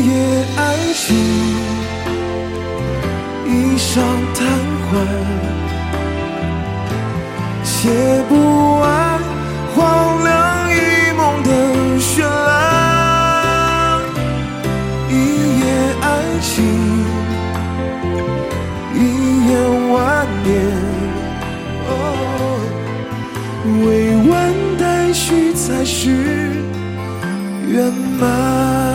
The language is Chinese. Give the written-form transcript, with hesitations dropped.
一夜爱情，一晌贪欢，写不完荒凉一梦的绚烂。一夜爱情，一眼万年。未完待续才是圆满。